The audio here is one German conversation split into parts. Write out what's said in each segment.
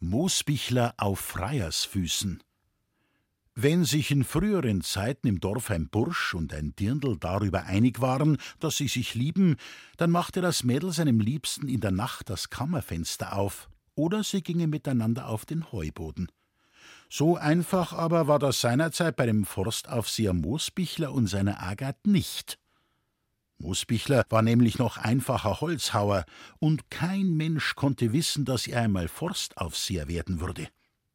Moosbichler auf Freiersfüßen. Wenn sich in früheren Zeiten im Dorf ein Bursch und ein Dirndl darüber einig waren, dass sie sich lieben, dann machte das Mädel seinem Liebsten in der Nacht das Kammerfenster auf, oder sie gingen miteinander auf den Heuboden. So einfach aber war das seinerzeit bei dem Forstaufseher Moosbichler und seiner Agat nicht. Moosbichler war nämlich noch einfacher Holzhauer, und kein Mensch konnte wissen, dass er einmal Forstaufseher werden würde.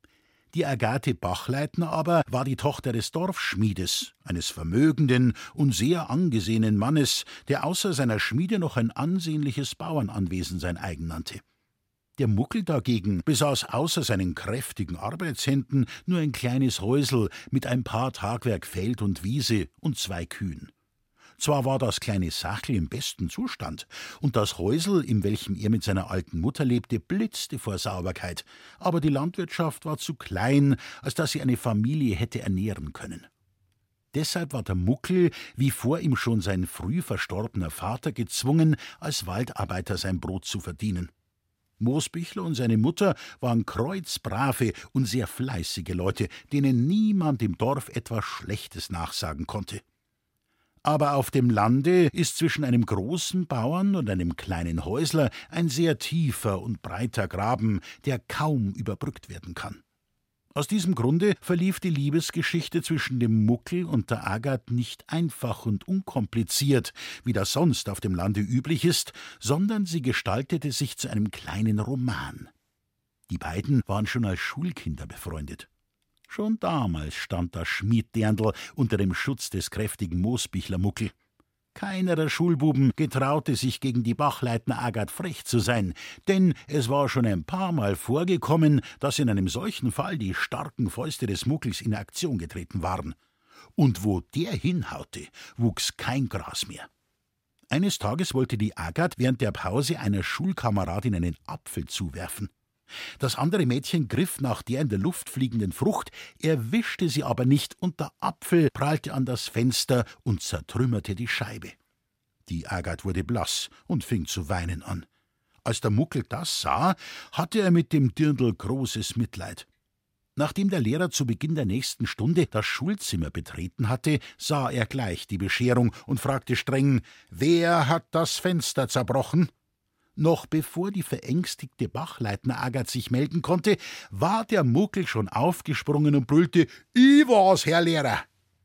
Die Agathe Bachleitner aber war die Tochter des Dorfschmiedes, eines vermögenden und sehr angesehenen Mannes, der außer seiner Schmiede noch ein ansehnliches Bauernanwesen sein eigen nannte. Der Muckel dagegen besaß außer seinen kräftigen Arbeitshänden nur ein kleines Häusel mit ein paar Tagwerk Feld und Wiese und 2 Kühen. Zwar war das kleine Sachl im besten Zustand, und das Häusel, in welchem er mit seiner alten Mutter lebte, blitzte vor Sauberkeit, aber die Landwirtschaft war zu klein, als dass sie eine Familie hätte ernähren können. Deshalb war der Muckel, wie vor ihm schon sein früh verstorbener Vater, gezwungen, als Waldarbeiter sein Brot zu verdienen. Moosbichler und seine Mutter waren kreuzbrave und sehr fleißige Leute, denen niemand im Dorf etwas Schlechtes nachsagen konnte. Aber auf dem Lande ist zwischen einem großen Bauern und einem kleinen Häusler ein sehr tiefer und breiter Graben, der kaum überbrückt werden kann. Aus diesem Grunde verlief die Liebesgeschichte zwischen dem Muckel und der Agat nicht einfach und unkompliziert, wie das sonst auf dem Lande üblich ist, sondern sie gestaltete sich zu einem kleinen Roman. Die beiden waren schon als Schulkinder befreundet. Schon damals stand das Schmieddirndl unter dem Schutz des kräftigen Moosbichler-Muckel. Keiner der Schulbuben getraute sich gegen die Bachleitner Agat frech zu sein, denn es war schon ein paar Mal vorgekommen, dass in einem solchen Fall die starken Fäuste des Muckels in Aktion getreten waren. Und wo der hinhaute, wuchs kein Gras mehr. Eines Tages wollte die Agat während der Pause einer Schulkameradin einen Apfel zuwerfen. Das andere Mädchen griff nach der in der Luft fliegenden Frucht, erwischte sie aber nicht, und der Apfel prallte an das Fenster und zertrümmerte die Scheibe. Die Agat wurde blass und fing zu weinen an. Als der Muckel das sah, hatte er mit dem Dirndl großes Mitleid. Nachdem der Lehrer zu Beginn der nächsten Stunde das Schulzimmer betreten hatte, sah er gleich die Bescherung und fragte streng: »Wer hat das Fenster zerbrochen?« Noch bevor die verängstigte Bachleitner Agat sich melden konnte, war der Muckel schon aufgesprungen und brüllte: »Ich war's, Herr Lehrer!«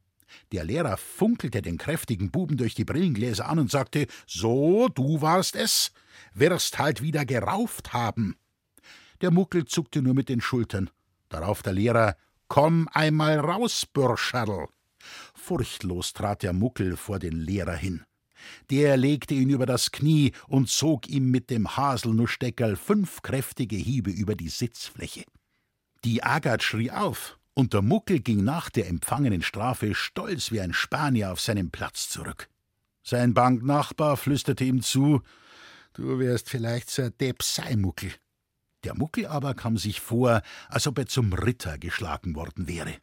Der Lehrer funkelte den kräftigen Buben durch die Brillengläser an und sagte: »So, du warst es, wirst halt wieder gerauft haben.« Der Muckel zuckte nur mit den Schultern. Darauf der Lehrer: »Komm einmal raus, Bürscherl!« Furchtlos trat der Muckel vor den Lehrer hin. Der legte ihn über das Knie und zog ihm mit dem Haselnusssteckerl 5 kräftige Hiebe über die Sitzfläche. Die Agat schrie auf, und der Muckel ging nach der empfangenen Strafe stolz wie ein Spanier auf seinen Platz zurück. Sein Banknachbar flüsterte ihm zu: »Du wärst vielleicht so ein Depp sei, Muckel.« Der Muckel aber kam sich vor, als ob er zum Ritter geschlagen worden wäre.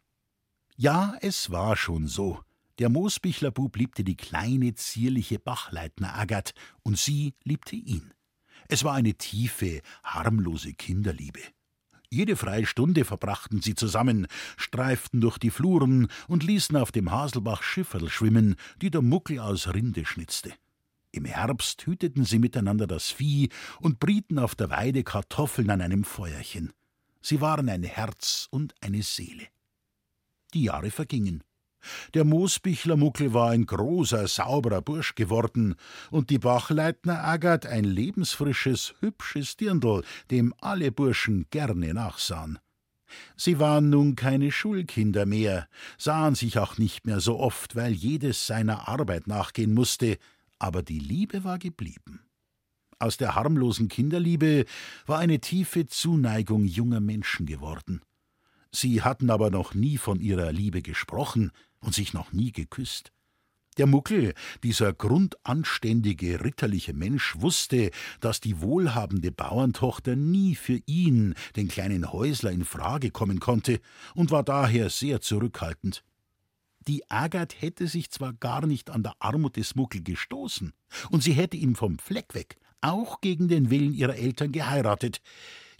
Ja, es war schon so. Der Moosbichler-Bub liebte die kleine, zierliche Bachleitner Agat, und sie liebte ihn. Es war eine tiefe, harmlose Kinderliebe. Jede freie Stunde verbrachten sie zusammen, streiften durch die Fluren und ließen auf dem Haselbach Schifferl schwimmen, die der Muckel aus Rinde schnitzte. Im Herbst hüteten sie miteinander das Vieh und brieten auf der Weide Kartoffeln an einem Feuerchen. Sie waren ein Herz und eine Seele. Die Jahre vergingen. Der Moosbichler-Muckel war ein großer, sauberer Bursch geworden, und die Bachleitner Agat ein lebensfrisches, hübsches Dirndl, dem alle Burschen gerne nachsahen. Sie waren nun keine Schulkinder mehr, sahen sich auch nicht mehr so oft, weil jedes seiner Arbeit nachgehen musste, aber die Liebe war geblieben. Aus der harmlosen Kinderliebe war eine tiefe Zuneigung junger Menschen geworden. Sie hatten aber noch nie von ihrer Liebe gesprochen und sich noch nie geküsst. Der Muckel, dieser grundanständige, ritterliche Mensch, wusste, dass die wohlhabende Bauerntochter nie für ihn, den kleinen Häusler, in Frage kommen konnte, und war daher sehr zurückhaltend. Die Agat hätte sich zwar gar nicht an der Armut des Muckel gestoßen, und sie hätte ihn vom Fleck weg auch gegen den Willen ihrer Eltern geheiratet.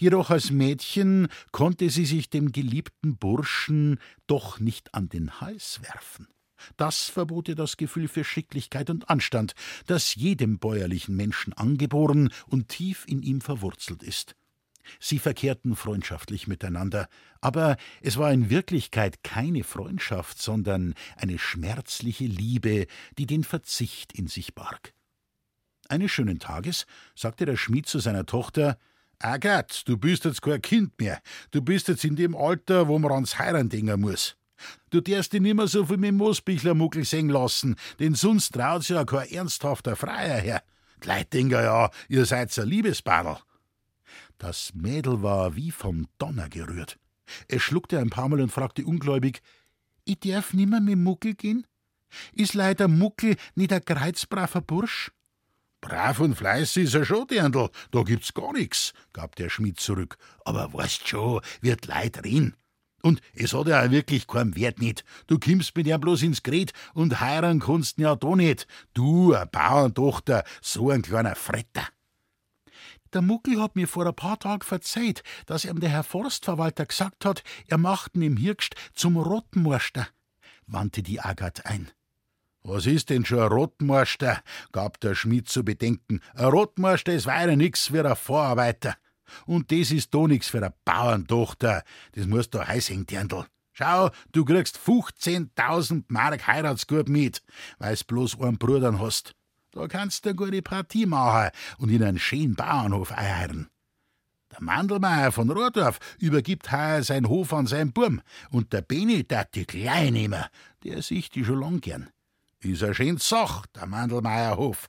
Jedoch als Mädchen konnte sie sich dem geliebten Burschen doch nicht an den Hals werfen. Das verbot ihr das Gefühl für Schicklichkeit und Anstand, das jedem bäuerlichen Menschen angeboren und tief in ihm verwurzelt ist. Sie verkehrten freundschaftlich miteinander, aber es war in Wirklichkeit keine Freundschaft, sondern eine schmerzliche Liebe, die den Verzicht in sich barg. Eines schönen Tages sagte der Schmied zu seiner Tochter: »Agat, du bist jetzt kein Kind mehr. Du bist jetzt in dem Alter, wo man ans Heiraten denken muss. Du darfst dich nimmer so viel mit dem Moosbichlermuckel sehen lassen, denn sonst traut sich ja kein ernsthafter Freier her. Die Leute denken ja, ihr seid ein Liebespaarl.« Das Mädel war wie vom Donner gerührt. Es schluckte ein paar Mal und fragte ungläubig: »Ich darf nimmer mit dem Muckel gehen? Ist leider Muckel nicht ein kreuzbraver Bursch?« »Brav und fleißig ist er schon, Dirndl, da gibt's gar nix«, gab der Schmied zurück. »Aber weißt schon, wird Leid reden. Und es hat ja auch wirklich keinen Wert nicht. Du kimmst mit ihm bloß ins Gret und heiraten kannst ja da nicht. Du, eine Bauerntochter, so ein kleiner Fretter.« »Der Muckel hat mir vor ein paar Tagen verzeiht, dass ihm der Herr Forstverwalter gesagt hat, er macht ihn im Hirgst zum Rottenmorster«, wandte die Agat ein. »Was ist denn schon ein Rottenmorster?«, gab der Schmied zu bedenken. »Ein Rottenmorster ist weiter nix wie ein Vorarbeiter. Und das ist da nix für eine Bauerntochter. Das musst du heißhängen, Dirndl. Schau, du kriegst 15.000 Mark Heiratsgut mit, weil's bloß einen Bruder hast. Da kannst du eine gute Partie machen und in einen schönen Bauernhof eiern. Der Mandelmeier von Rohrdorf übergibt heuer seinen Hof an seinen Burm und der Beni darf die gleich nehmen. Der sieht die schon lang gern. Ist eine schöne Sache, der Mandelmeierhof.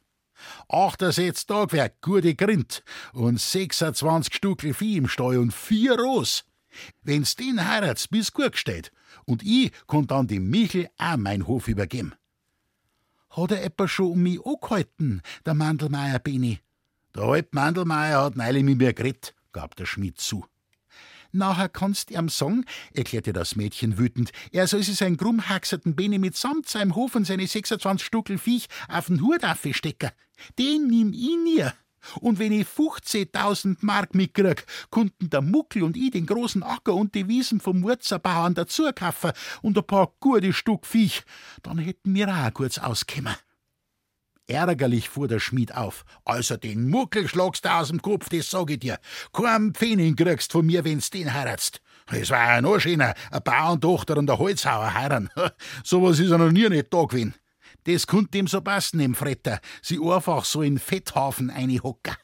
68 Tagwerk, gute Grind und 26 Stuckel Vieh im Stall und 4 Ross. Wenn's den heiratst, bist gut gestellt. Und ich kann dann dem Michel auch meinen Hof übergeben.« »Hat er etwa schon um mich angehalten, der Mandelmeier Beni?« »Der alte Mandelmeier hat neulich mit mir geredet«, gab der Schmied zu. »Nachher kannst ihm sagen«, erklärte das Mädchen wütend, «er soll sich seinen krummhaxerten Beni mitsamt seinem Hof und seine 26 Stuckel Viech auf den Hut aufstecken. Den nimm ich nie. Und wenn ich 15.000 Mark mitkrieg, konnten der Muckel und ich den großen Acker und die Wiesen vom Murzerbauern dazu kaufen und ein paar gute Stück Viech. Dann hätten wir auch kurz auskommen.« Ärgerlich fuhr der Schmied auf. »Also den Muckel schlagst du aus dem Kopf, das sag ich dir. Kein Pfennig kriegst von mir, wenn's den heiratst. Es war ja noch schöner, eine Bauerntochter und ein Holzhauer heiraten. So was ist er noch nie nicht da gewesen. Das konnte ihm so passen, dem Fretter, sie einfach so in Fetthafen einhocken.«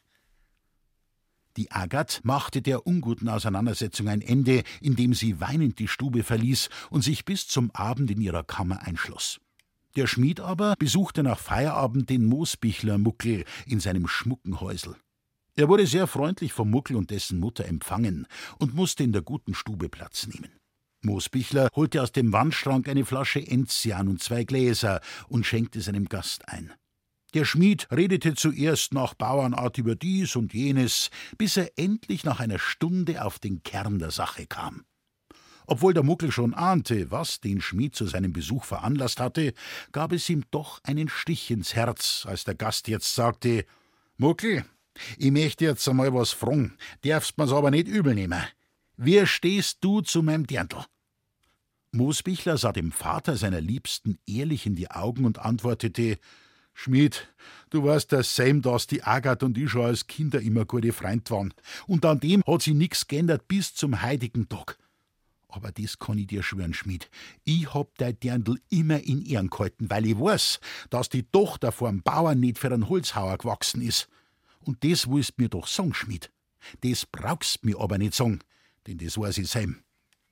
Die Agat machte der unguten Auseinandersetzung ein Ende, indem sie weinend die Stube verließ und sich bis zum Abend in ihrer Kammer einschloss. Der Schmied aber besuchte nach Feierabend den Moosbichler-Muckel in seinem schmucken Häusl. Er wurde sehr freundlich vom Muckel und dessen Mutter empfangen und musste in der guten Stube Platz nehmen. Moosbichler holte aus dem Wandschrank eine Flasche Enzian und 2 Gläser und schenkte seinem Gast ein. Der Schmied redete zuerst nach Bauernart über dies und jenes, bis er endlich nach einer Stunde auf den Kern der Sache kam. Obwohl der Muckel schon ahnte, was den Schmied zu seinem Besuch veranlasst hatte, gab es ihm doch einen Stich ins Herz, als der Gast jetzt sagte: »Muckel, ich möchte jetzt einmal was fragen, darfst mir's aber nicht übel nehmen. Wie stehst du zu meinem Dirndl?« Moosbichler sah dem Vater seiner Liebsten ehrlich in die Augen und antwortete: »Schmied, du weißt ja selber, dass die Agat und ich schon als Kinder immer gute Freund waren. Und an dem hat sich nix geändert bis zum heutigen Tag. Aber das kann ich dir schwören, Schmied. Ich hab dein Dirndl immer in Ehren gehalten, weil ich weiß, dass die Tochter vorm Bauern nicht für einen Holzhauer gewachsen ist. Und das willst mir doch sagen, Schmied. Das brauchst mir aber nicht sagen, denn das weiß ich selber.«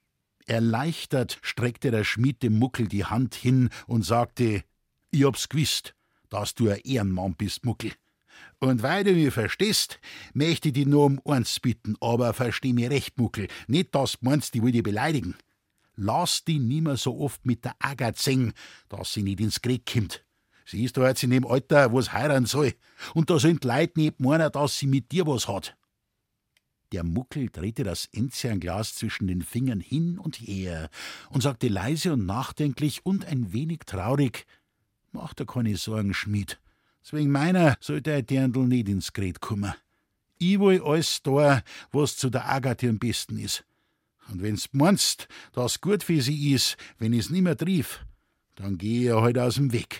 Erleichtert streckte der Schmied dem Muckel die Hand hin und sagte: »Ich hab's gewusst, dass du ein Ehrenmann bist, Muckel. Und weil du mich verstehst, möchte ich dich nur um eins bitten, aber versteh mich recht, Muckel, nicht, dass du meinst, ich will dich beleidigen. Lass dich nimmer so oft mit der Agat singen, dass sie nicht ins Krieg kommt. Sie ist da jetzt in dem Alter, wo's heiraten soll, und da sind die Leute nicht meinen, dass sie mit dir was hat.« Der Muckel drehte das Enzianglas zwischen den Fingern hin und her und sagte leise und nachdenklich und ein wenig traurig: »Mach dir keine Sorgen, Schmied. Wegen meiner soll dein Dirndl nicht ins Gret kommen. Ich will alles da, was zu der Agathe am besten ist. Und wenn's meinst, dass gut für sie ist, wenn ich's nimmer triff, dann geh ich halt aus dem Weg.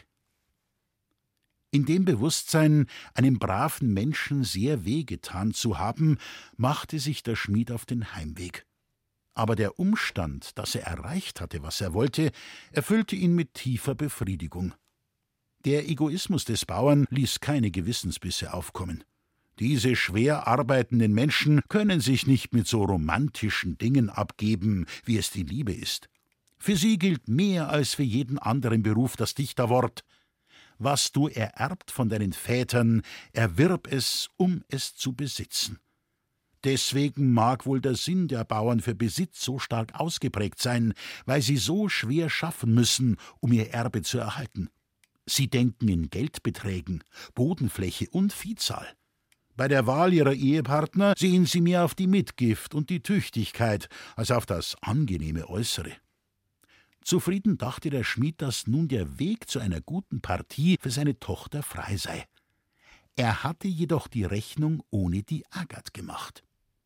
In dem Bewusstsein, einem braven Menschen sehr wehgetan zu haben, machte sich der Schmied auf den Heimweg. Aber der Umstand, dass er erreicht hatte, was er wollte, erfüllte ihn mit tiefer Befriedigung. Der Egoismus des Bauern ließ keine Gewissensbisse aufkommen. Diese schwer arbeitenden Menschen können sich nicht mit so romantischen Dingen abgeben, wie es die Liebe ist. Für sie gilt mehr als für jeden anderen Beruf das Dichterwort: Was du ererbt von deinen Vätern, erwirb es, um es zu besitzen. Deswegen mag wohl der Sinn der Bauern für Besitz so stark ausgeprägt sein, weil sie so schwer schaffen müssen, um ihr Erbe zu erhalten. Sie denken in Geldbeträgen, Bodenfläche und Viehzahl. Bei der Wahl ihrer Ehepartner sehen sie mehr auf die Mitgift und die Tüchtigkeit als auf das angenehme Äußere. Zufrieden dachte der Schmied, dass nun der Weg zu einer guten Partie für seine Tochter frei sei. Er hatte jedoch die Rechnung ohne die Agat gemacht.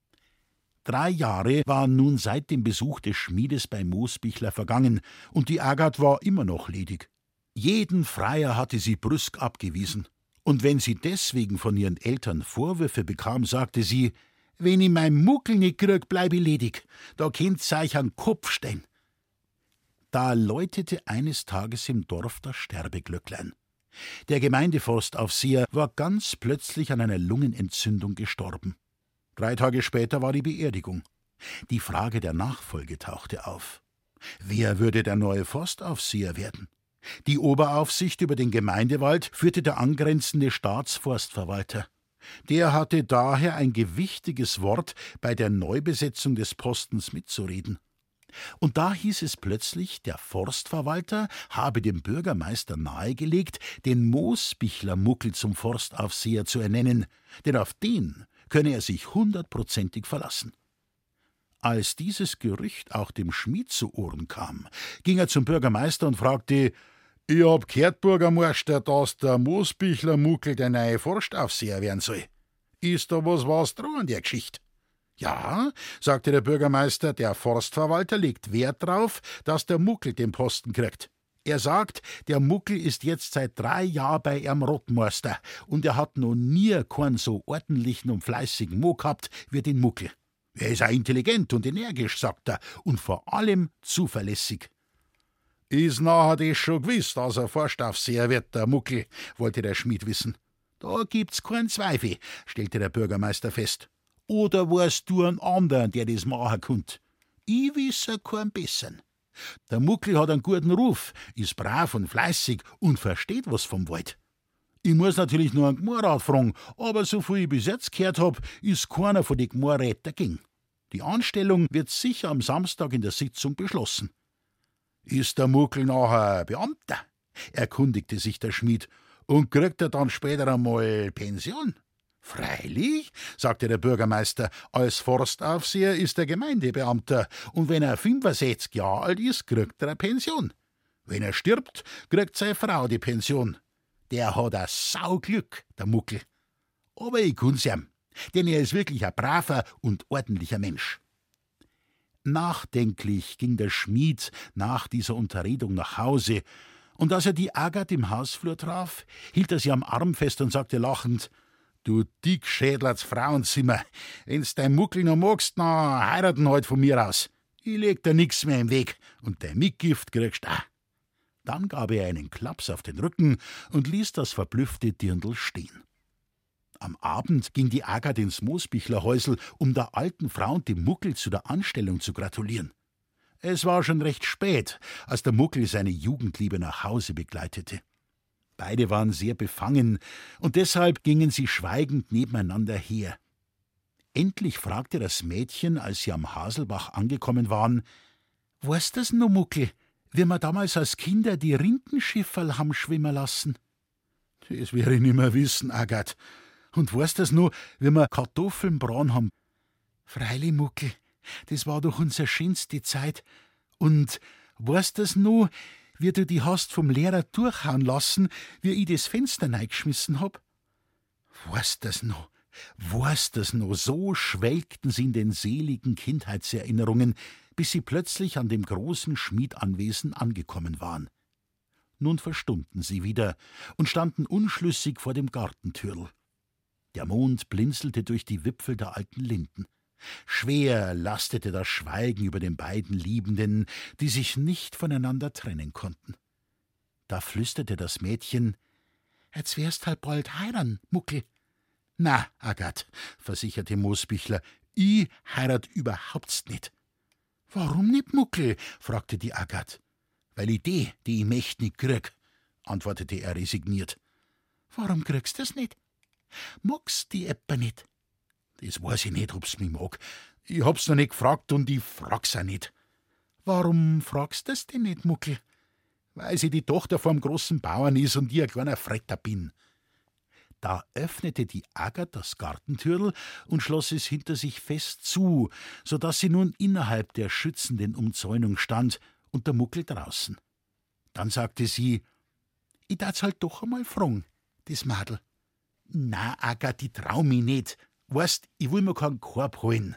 3 Jahre waren nun seit dem Besuch des Schmiedes bei Moosbichler vergangen, und die Agat war immer noch ledig. Jeden Freier hatte sie brüsk abgewiesen, und wenn sie deswegen von ihren Eltern Vorwürfe bekam, sagte sie: »Wenn ich mein Muckel nicht krieg, bleib ich ledig, da könnt's euch an Kopf stehen.« Da läutete eines Tages im Dorf das Sterbeglöcklein. Der Gemeindeforstaufseher war ganz plötzlich an einer Lungenentzündung gestorben. 3 Tage später war die Beerdigung. Die Frage der Nachfolge tauchte auf. Wer würde der neue Forstaufseher werden? Die Oberaufsicht über den Gemeindewald führte der angrenzende Staatsforstverwalter. Der hatte daher ein gewichtiges Wort bei der Neubesetzung des Postens mitzureden. Und da hieß es plötzlich, der Forstverwalter habe dem Bürgermeister nahegelegt, den Moosbichler-Muckel zum Forstaufseher zu ernennen, denn auf den könne er sich 100%ig verlassen. Als dieses Gerücht auch dem Schmied zu Ohren kam, ging er zum Bürgermeister und fragte: »Ich hab gehört, Bürgermeister, dass der Moosbichler-Muckel der neue Forstaufseher werden soll. Ist da was dran an der Geschichte?« »Ja«, sagte der Bürgermeister, »der Forstverwalter legt Wert darauf, dass der Muckel den Posten kriegt. Er sagt, der Muckel ist jetzt seit 3 Jahren bei ihrem Rottmeister und er hat noch nie keinen so ordentlichen und fleißigen Mo gehabt wie den Muckel. Er ist auch intelligent und energisch«, sagt er, »und vor allem zuverlässig.« »Ist nachher das schon gewiss, dass er Forstaufseher wird, der Muckel?«, wollte der Schmied wissen. »Da gibt's keinen Zweifel«, stellte der Bürgermeister fest. »Oder weißt du einen anderen, der das machen kann?« »Ich wisse keinen besseren. Der Muckel hat einen guten Ruf, ist brav und fleißig und versteht was vom Wald. Ich muss natürlich nur einen Gemeinderat fragen, aber so viel ich bis jetzt gehört hab, ist keiner von den Gemeinderäten dagegen. Die Anstellung wird sicher am Samstag in der Sitzung beschlossen.« »Ist der Muckel nachher Beamter?«, erkundigte sich der Schmied. »Und kriegt er dann später einmal Pension?« »Freilich«, sagte der Bürgermeister, »als Forstaufseher ist er Gemeindebeamter, und wenn er 65 Jahre alt ist, kriegt er eine Pension. Wenn er stirbt, kriegt seine Frau die Pension. Der hat ein Sauglück, der Muckel. Aber ich kann's ihm, denn er ist wirklich ein braver und ordentlicher Mensch.« Nachdenklich ging der Schmied nach dieser Unterredung nach Hause, und als er die Agat im Hausflur traf, hielt er sie am Arm fest und sagte lachend: »Du Dickschädlerts Frauenzimmer, wenn's dein Muckel noch magst, na heiraten halt von mir aus. Ich leg dir nix mehr im Weg und dein Mitgift kriegst auch.« Dann gab er einen Klaps auf den Rücken und ließ das verblüffte Dirndl stehen. Am Abend ging die Agat ins Moosbichlerhäusl, um der alten Frau und dem Muckel zu der Anstellung zu gratulieren. Es war schon recht spät, als der Muckel seine Jugendliebe nach Hause begleitete. Beide waren sehr befangen, und deshalb gingen sie schweigend nebeneinander her. Endlich fragte das Mädchen, als sie am Haselbach angekommen waren: »Weißt du's noch, Muckel, wie wir damals als Kinder die Rindenschifferl haben schwimmen lassen?« »Das werde ich nimmer wissen, Agat. Und weißt du's noch, wie wir Kartoffeln braun haben?« »Freilich, Muckel, das war doch unsere schönste Zeit. Und weißt du's noch, wie du die hast vom Lehrer durchhauen lassen, wie ich das Fenster reingeschmissen hab?« »Weißt du's noch? War's das noch, so schwelgten sie in den seligen Kindheitserinnerungen, bis sie plötzlich an dem großen Schmiedanwesen angekommen waren. Nun verstummten sie wieder und standen unschlüssig vor dem Gartentürl. Der Mond blinzelte durch die Wipfel der alten Linden. Schwer lastete das Schweigen über den beiden Liebenden, die sich nicht voneinander trennen konnten. Da flüsterte das Mädchen: »Jetzt wirst halt bald heiraten, Muckel.« »Na, Agat«, versicherte Moosbichler, »ich heirat überhaupt nicht.« »Warum nicht, Muckel?« fragte die Agat. »Weil ich ich möcht nicht krieg«, antwortete er resigniert. »Warum kriegst du's nicht? Magst die etwa nicht?« »Das weiß ich nicht, ob's mich mag. Ich hab's noch nicht gefragt und ich frag's auch nicht.« »Warum fragst du's denn nicht, Muckel?« »Weil sie die Tochter vom großen Bauern ist und ich ein kleiner Fretter bin.« Da öffnete die Agat das Gartentürl und schloss es hinter sich fest zu, so daß sie nun innerhalb der schützenden Umzäunung stand und der Muckel draußen. Dann sagte sie: »Ich darf's halt doch einmal fragen, das Madel.« »Na, Agat, ich trau mich nicht. Weißt, ich will mir keinen Korb holen.«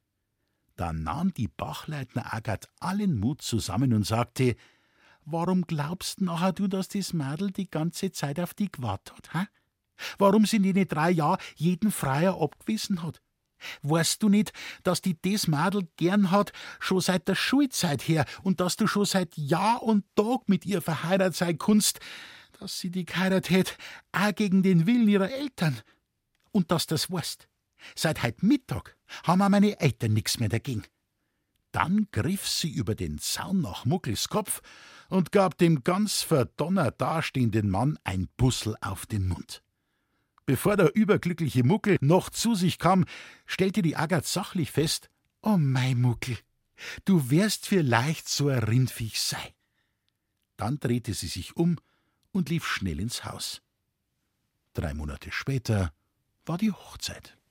Dann nahm die Bachleitner Agat allen Mut zusammen und sagte: »Warum glaubst nachher du, dass das Madel die ganze Zeit auf dich gewartet hat, ha? Warum sie in den 3 Jahren jeden Freier abgewiesen hat? Weißt du nicht, dass die das Madel gern hat, schon seit der Schulzeit her, und dass du schon seit Jahr und Tag mit ihr verheiratet sein kannst, dass sie dich geheiratet hätt, auch gegen den Willen ihrer Eltern? Und dass das weißt, seit heut Mittag haben auch meine Eltern nix mehr dagegen.« Dann griff sie über den Zaun nach Muckels Kopf und gab dem ganz verdonnert dastehenden Mann ein Bussel auf den Mund. Bevor der überglückliche Muckel noch zu sich kam, stellte die Agat sachlich fest: »Oh mei Muckel, du wärst vielleicht so ein Rindviech sei.« Dann drehte sie sich um und lief schnell ins Haus. 3 Monate später war die Hochzeit.